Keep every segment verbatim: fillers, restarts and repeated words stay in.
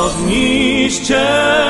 Ognišče.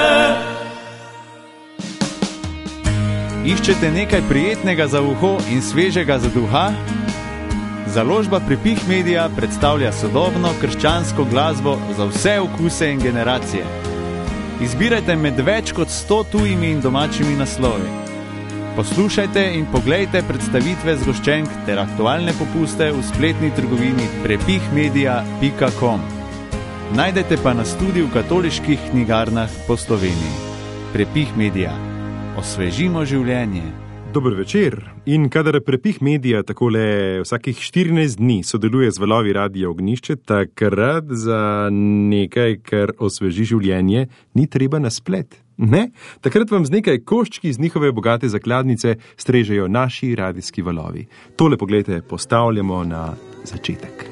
Iščete nekaj prijetnega za uho in svežega za duha? Založba Prepih Media predstavlja sodobno krščansko glasbo za vse okuse in generacije. Izbirajte med več kot sto tujimi in domačimi naslovi. Poslušajte in poglejte predstavitve zgoščenk ter aktualne popuste v spletni trgovini prepih media pika com. Najdete pa nas tudi v katoliških knjigarnah po Sloveniji. Prepih Media. Osvežimo življenje. Dober večer. In kadar Prepih Media takole vsakih štirinajst dni sodeluje z valovi Radia Ognišče, takrat za nekaj, kar osveži življenje, ni treba na splet. Ne, takrat vam z nekaj koščki iz njihove bogate zakladnice strežejo naši radijski valovi. Tole, poglejte, postavljamo na začetek.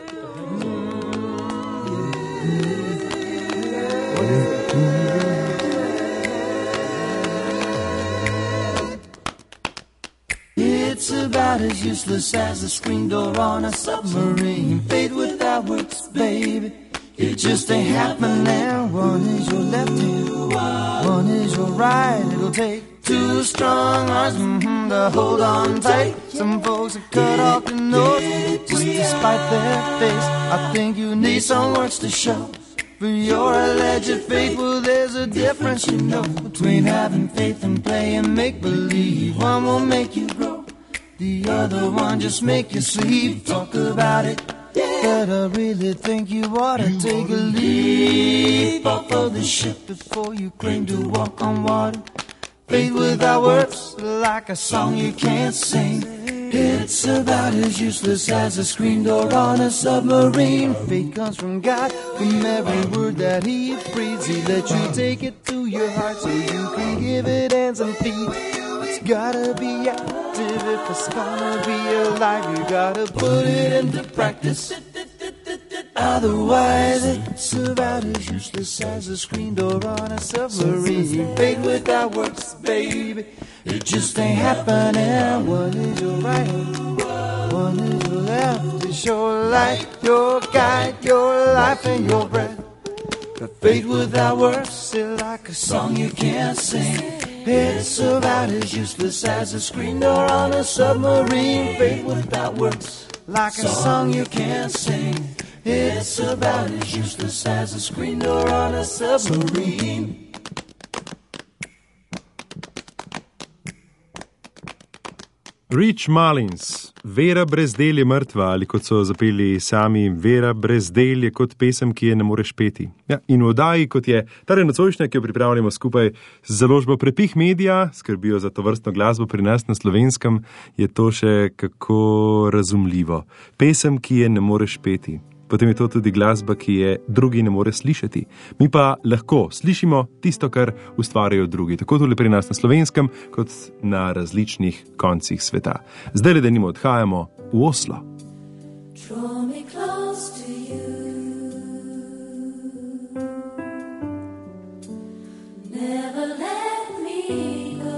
It's about as useless as a screen door on a submarine. Fade without words, baby. It just ain't happening. One is your left hand, one is your right. It'll take two strong arms mm-hmm, to hold on tight. Some folks have cut off the nose just to spite their face. I think you need some words to show for your alleged faith. Well, there's a difference, you know, between having faith and playing make-believe. One will make you grow, the other one just make you sleep. Talk about it. But I really think you ought to take a leap off of the ship before you claim to walk on water. Faith without words, like a song you can't sing. It's about as useless as a screen door on a submarine. Faith comes from God, from every word that He breathes. He lets you take it to your heart so you can give it hands and feet. It's gotta be active if it's gonna be alive. You gotta put it into practice. Otherwise, it's about as useless as a screen door on a submarine. Faith without words, baby, it just ain't happening. One is your right, one is your left. It's your light, your guide, your life and your breath. But faith without words is like a song you can't sing. It's about as useless as a screen door on a submarine. Faith without words, like a song you can't sing. It's about as useless as a screen door on a submarine. Rich Mullins, Vera brez del je mrtva, ali kot so zapeli sami, Vera brez del je kot pesem, ki je ne moreš peti. Ja, in v oddaji, kot je ta nocojšnja, ki jo pripravljamo skupaj z založbo Prepih Media, skrbijo za to vrstno glasbo pri nas na Slovenskem, je to še kako razumljivo. Pesem, ki je ne moreš peti. Potem je to tudi glasba, ki je drugi ne more slišati. Mi pa lahko slišimo tisto, kar ustvarjajo drugi, tako tudi pri nas na Slovenskem, kot na različnih koncih sveta. Zdaj le denimo odhajamo v Oslo. Draw me close to you. Never let me go.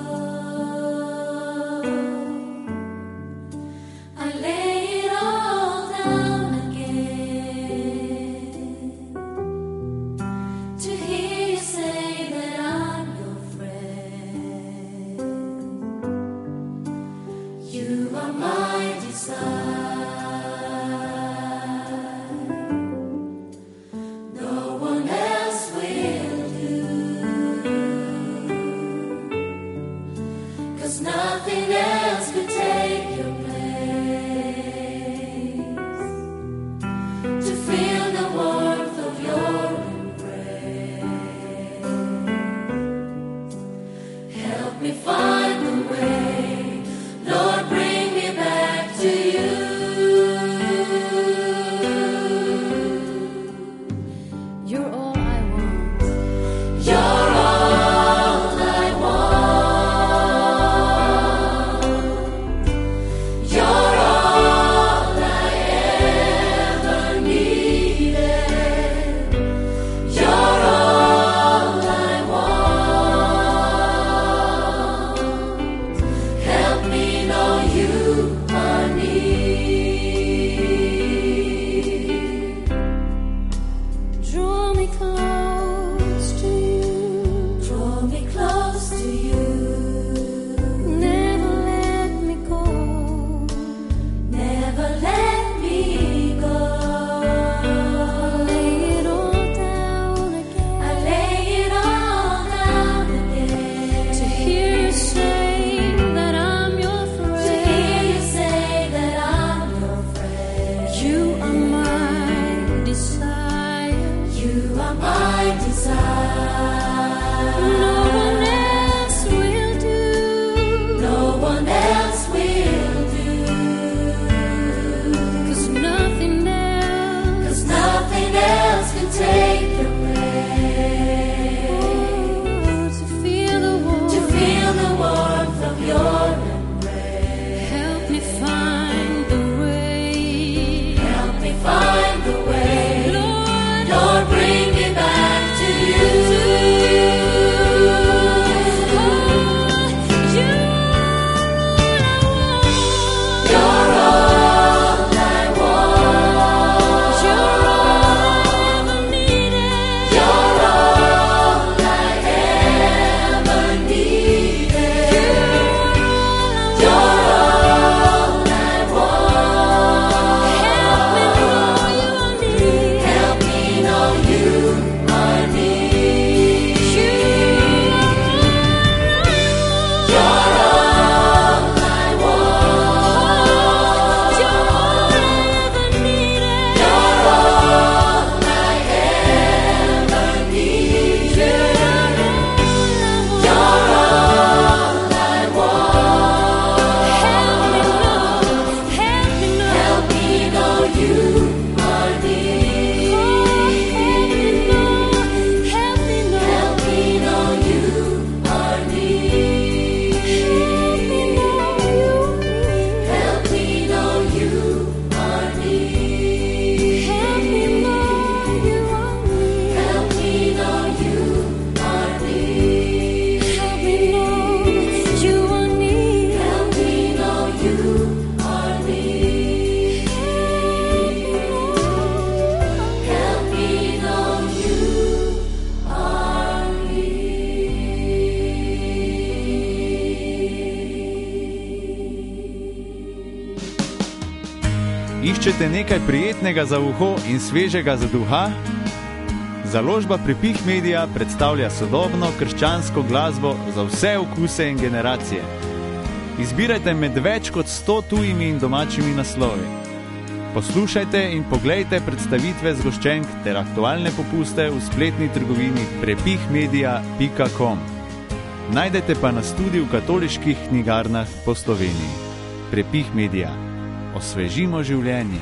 I lay it all down again to hear you say that I'm your friend. You are my desire. Nothing else could take your place. To feel the warmth of your embrace. Help me find the way, Lord, bring me back to you. You're all I want. You're all I want. Draw me close. Iščete nekaj prijetnega za uho in svežega za duha? Založba Prepih Media predstavlja sodobno krščansko glasbo za vse okuse in generacije. Izbirajte med več kot sto tujimi in domačimi naslovi. Poslušajte in poglejte predstavitve zgoščenk ter aktualne popuste v spletni trgovini prepih media pika com. Najdete pa nas tudi v katoliških knjigarnah po Sloveniji. Prepih Media. Osvežimo življenje.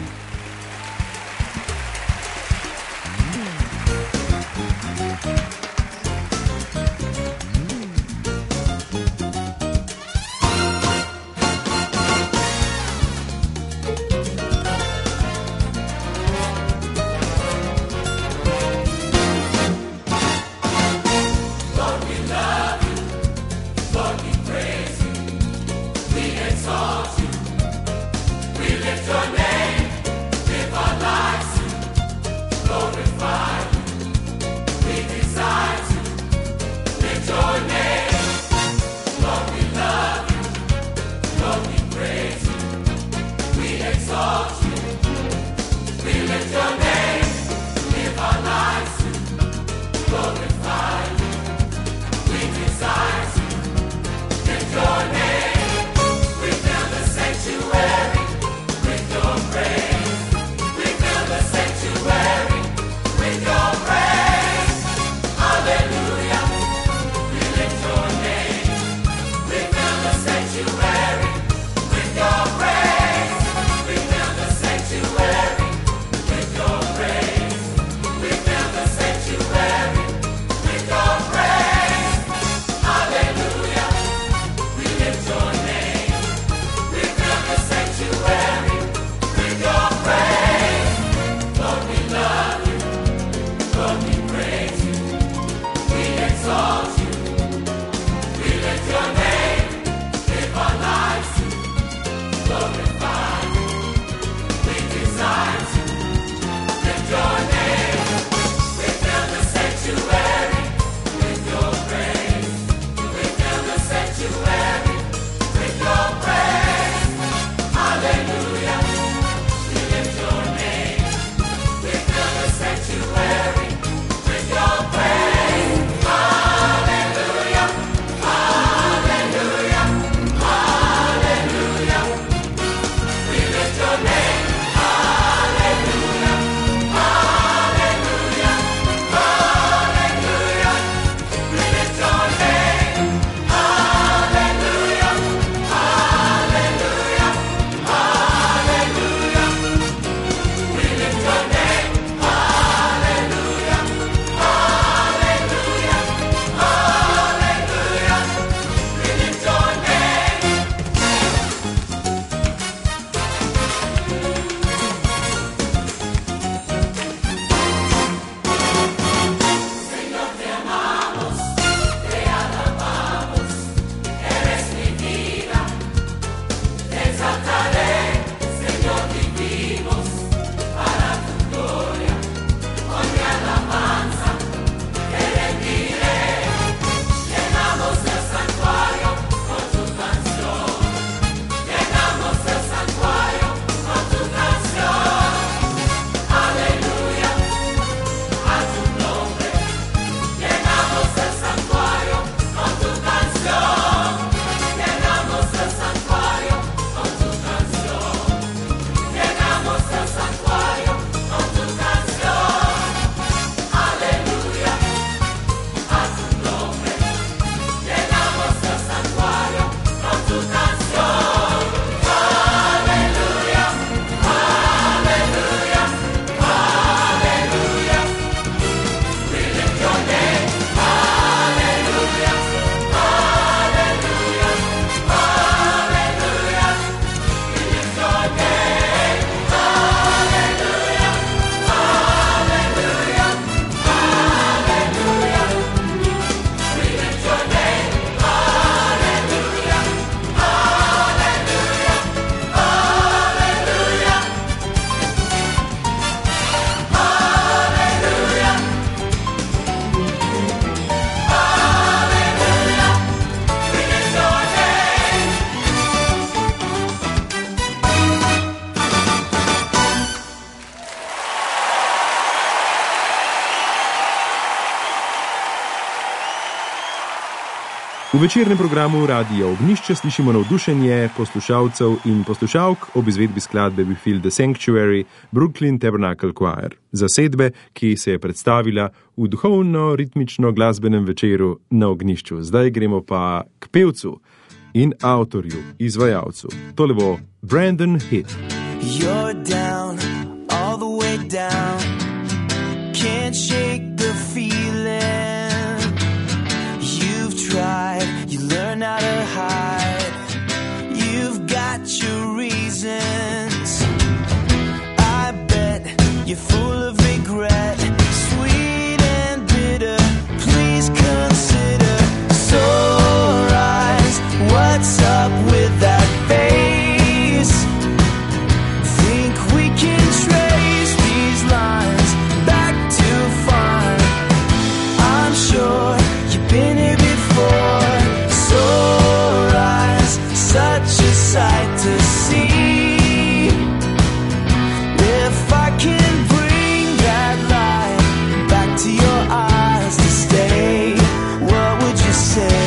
V večernem programu Radia Ognjišče slišimo navdušenje poslušalcev in poslušalk ob izvedbi skladbe We Feel the Sanctuary Brooklyn Tabernacle Choir, zasedbe, ki se je predstavila v duhovno-ritmično glasbenem večeru na Ognjišču. Zdaj gremo pa k pevcu in avtorju, izvajalcu. Tole bo Brandon Hitt. You're down, all the way down. Can't shake the feeling. You've tried, you learn how to hide. You've got your reasons. I bet you're full of regret. Sweet and bitter, please consider. Sore eyes, what's up with that face? Think we can trace these lines back to fun. I'm sure you've been here before. Sore eyes, such a sight to see. If I can bring that light back to your eyes to stay, what would you say?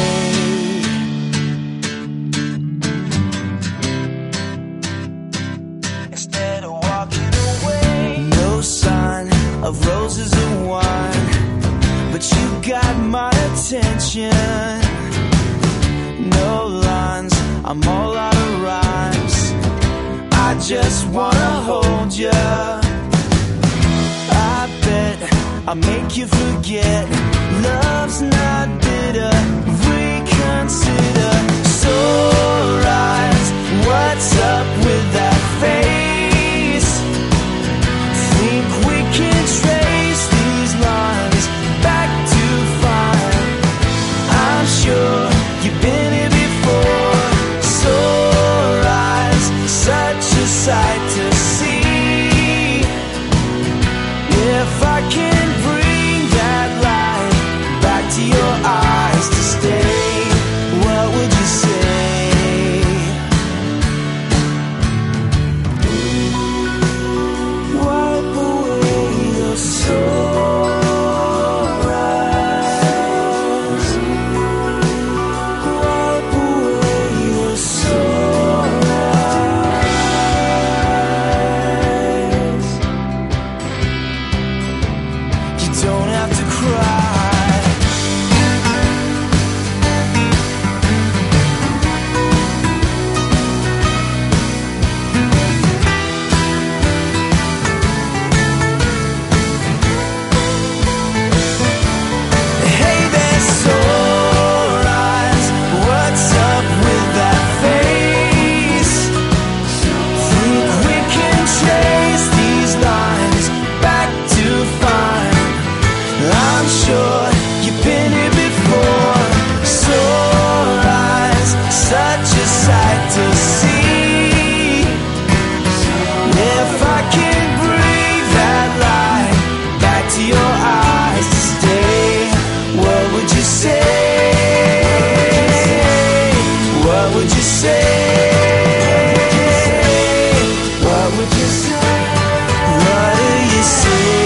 Instead of walking away, no sign of roses and wine, but you got my attention. No lines, I'm all out of rhymes. I just wanna hold ya. I bet I'll make you forget. Love's not bitter, reconsider. Sore eyes, what's up with that face? Think we can trace these lines back to fine. I'm sure you've been here before. Sore eyes, such a sight to see. If I can bring that light back to your eyes to stay, what would you say? Wipe away your sore eyes. Wipe away your sore eyes. You don't have to cry. Hey there, sore eyes, what's up with that face? Think we can trace these lines back to fine. I'm sure you've been here before. Sore eyes, such a sight to see. If I can bring that light back to your eyes to stay, what would you say? What would you say? What would you say? What do you say?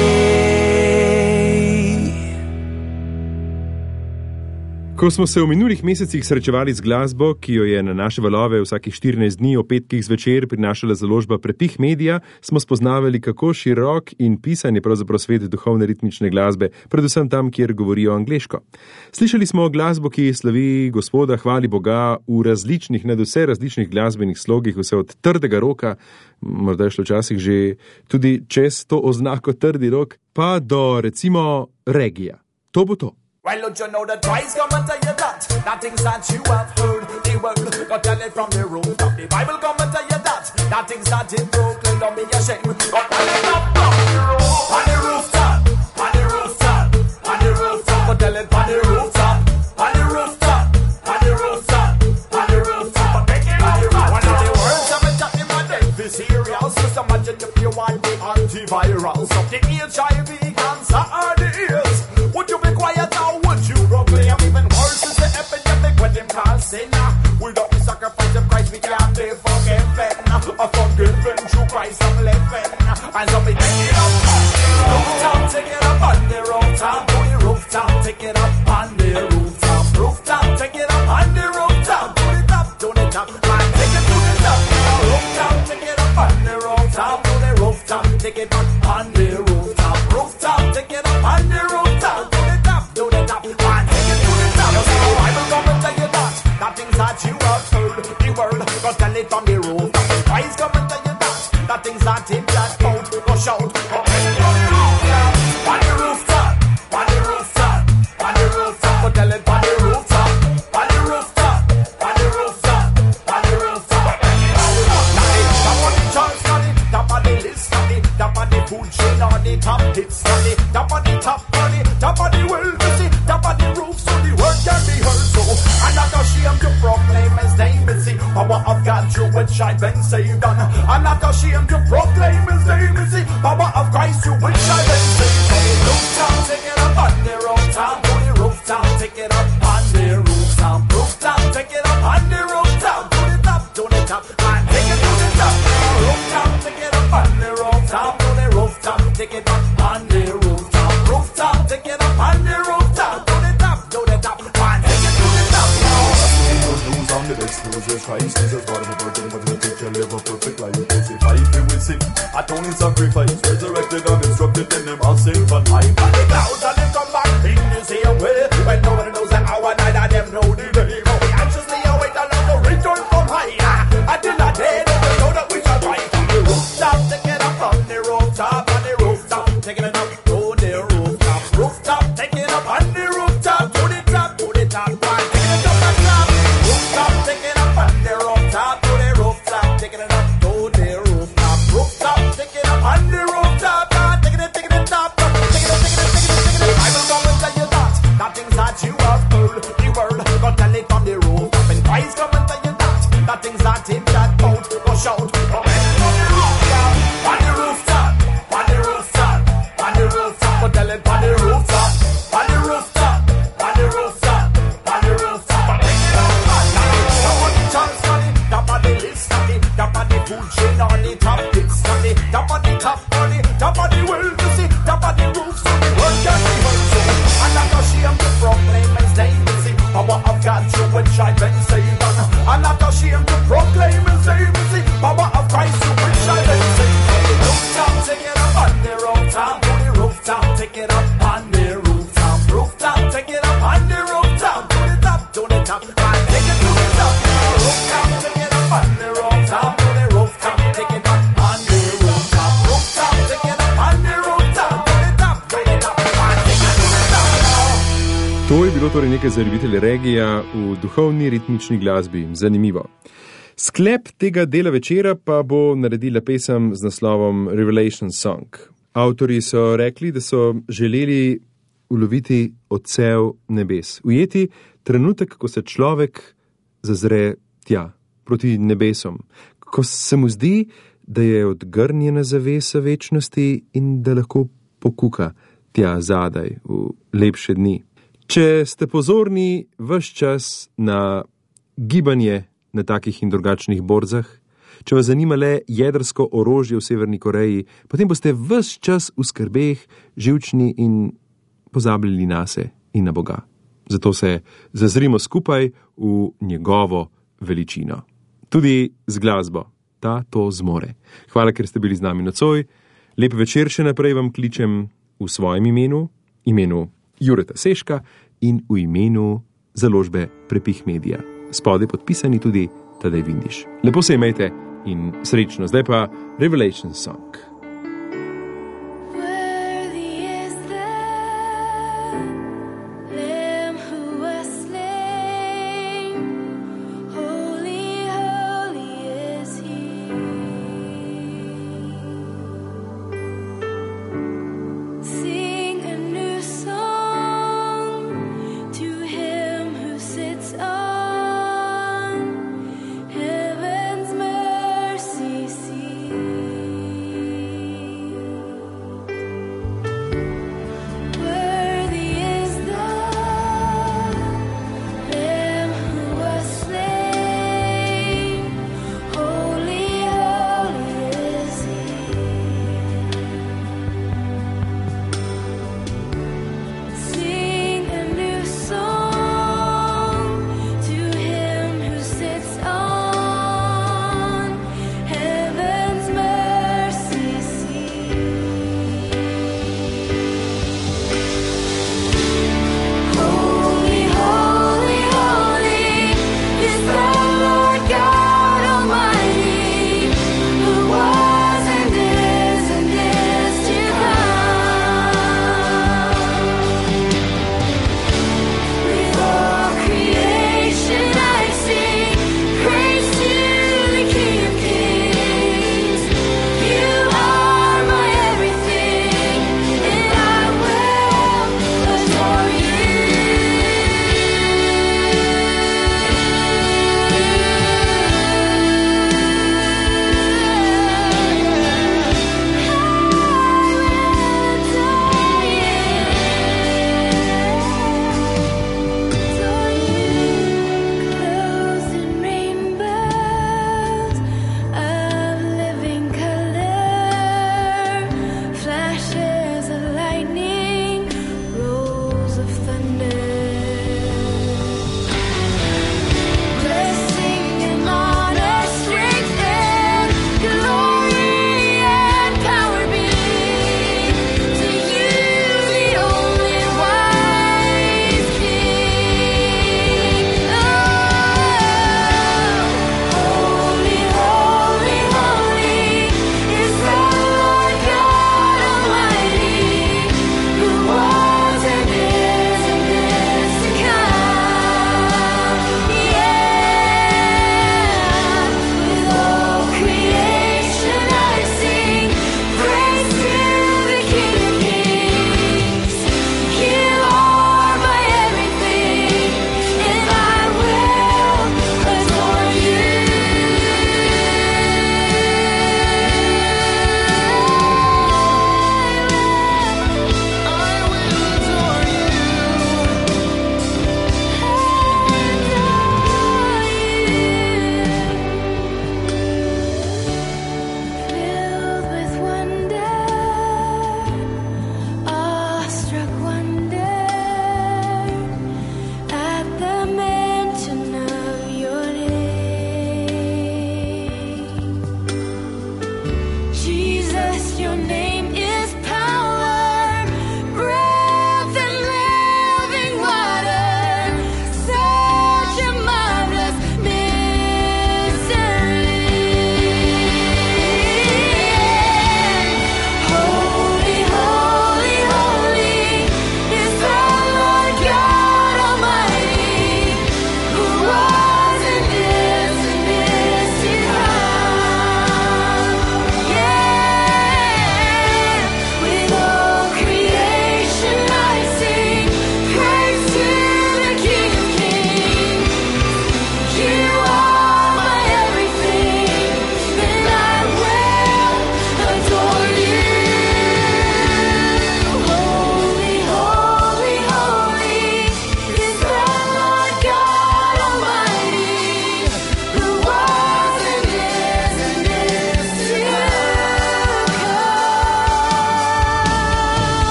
Ko smo se v minulih mesecih srečevali z glasbo, ki jo je na naše valove vsakih štirinajst dni ob petkih zvečer prinašala založba Prepih Media, smo spoznavali, kako širok in pisan je pravzaprav svet duhovne ritmične glasbe, predvsem tam, kjer govorijo angleško. Slišali smo glasbo, ki slavi Gospoda, hvali Boga v različnih, nad vse različnih glasbenih slogih, vse od trdega roka, morda je šlo včasih že tudi čez to oznako trdi rok, pa do recimo regija. To bo to. Well, don't you know that twice come and tell you that that things that you have heard, the world got tell it from the rooftop. The Bible come and tell you that that things that in Brooklyn don't be ashamed. Got tell it up on the roof, on the rooftop, on the rooftop, on the rooftop. Got tell it on the rooftop, on the rooftop, on the rooftop, on the rooftop. But make it on the rooftop. One of the words I've been talking about this serious. Just imagine if you want the antiviral, something H I V, cancer, or the ears. Would you be quiet or would you proclaim? Even worse is the epidemic when them call sin. Without the sacrifice of Christ we can't be forgiven. A forgiven through Christ I'm living. And so we take it up. take it up on the rooftop, rooftop, take it up on the rooftop, to the top, to the top, one, take it to the top. You see the Bible come and tell you that, that things that you have heard, the world, go tell it from the rooftop. Christ come and tell you that, that things that in that out, go shout, go take it on the rooftop, on the rooftop, on the rooftop, on the rooftop, go tell it on the rooftop, on the rooftop, on the rooftop, on the rooftop. Top of the charts, top of the list, top of the food chain, on the top hits, top of the top, top of the world, you see, top of the roof, so the word can be heard. So I'm not ashamed to proclaim His name, it's the power of God through which I've been saved. And I'm not ashamed to proclaim His name, it's the power of Christ through which I've been saved. So the rooftop, take it up on the rooftop, to the rooftop, take it up on the rooftop, rooftop, take it up on the rooftop, to the top, to the top, and take it to the top. Rooftop, take it up on the rooftop, to the rooftop, take it up on the rooftop, rooftop, take it up on the rooftop, to the top, to the top, and take it to the top. Good news on the next news, yes, Christ Jesus, God of the virgin, was in the picture, live a perfect life. Crucified, he will sing, atoning sacrifice, resurrected and instructed in them, I'll sing for life. And the clouds and them come back in the same way, when nobody knows the hour, neither them know the day. But we anxiously await the Lord to return from high, until that day, they know that we shall rise on the rooftop, take it up on the rooftop, on the rooftop, take it up to the rooftop, rooftop, take it up on the rooftop, to the top, to the top, one, take it up on the top, rooftop, take it up on the rooftop, to the rooftop, take it up to the rooftop, rooftop, take it up on the rooftop, take it, take it top, take it, take it, take it, take it. The Bible come and tell you that, that things that you have heard, the world, go tell it from the rooftop, and Christ come and tell you that, that things that in that out, go shout, go on the rooftop, on the rooftop, on the rooftop, on the rooftop, go tell it on the rooftop, on the rooftop, on the rooftop, on the rooftop, take it up, top of the charts, top of the list, top of the food chain, on the top hits, top of the top, on the top of the world, you see, top of the roof, so the word can be heard. So I'm not ashamed to proclaim His name, it's the power of God through which I've been saved. I'm not ashamed to proclaim His name, it's the power of Christ through which I've been saved. Rooftop, take it up on the rooftop, to the rooftop, take it up on the rooftop, rooftop, take it up on the rooftop, to the top, to the top, and take it to the top. Rooftop, take it up on the rooftop, to the rooftop, take it up on the rooftop, rooftop, take it up on the rooftop, to the top, to the top, and take it to the top. To je bilo torej nekaj za ljubitelje regija v duhovni ritmični glasbi. Zanimivo. Sklep tega dela večera pa bo naredila pesem z naslovom Revelation Song. Avtorji so rekli, da so želeli uloviti odsev nebes, ujeti trenutek, ko se človek zazre tja, proti nebesom, ko se mu zdi, da je odgrnjena zavesa večnosti in da lahko pokuka tja zadaj v lepše dni. Če ste pozorni ves čas na gibanje na takih in drugačnih borzah, če vas zanima le jedrsko orožje v Severni Koreji, potem boste ves čas v skrbeh, živčni in pozabljali nase in na Boga. Zato se zazrimo skupaj v njegovo veličino. Tudi z glasbo. Ta to zmore. Hvala, ker ste bili z nami nocoj. Lep večer še naprej vam kličem v svojem imenu, imenu Jureta Seška in v imenu založbe Prepih Media. Spodaj podpisani tudi Tadej Vindiš. Lepo se imejte in srečno. Zdaj pa Revelation Song. Heaven's mercy seat.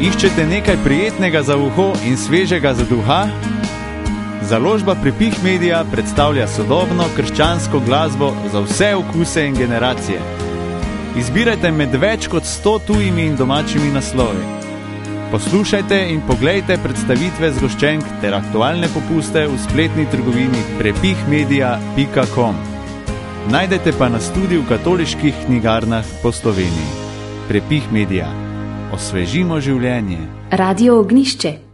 Iščete nekaj prijetnega za uho in svežega za duha? Založba Prepih Media predstavlja sodobno krščansko glasbo za vse okuse in generacije. Izbirajte med več kot sto tujimi in domačimi naslovi. Poslušajte in poglejte predstavitve zgoščenk ter aktualne popuste v spletni trgovini prepih media pika com. Najdete pa nas tudi v katoliških knjigarnah po Sloveniji. Prepih Media. Osvežimo življenje. Radio Ognišče.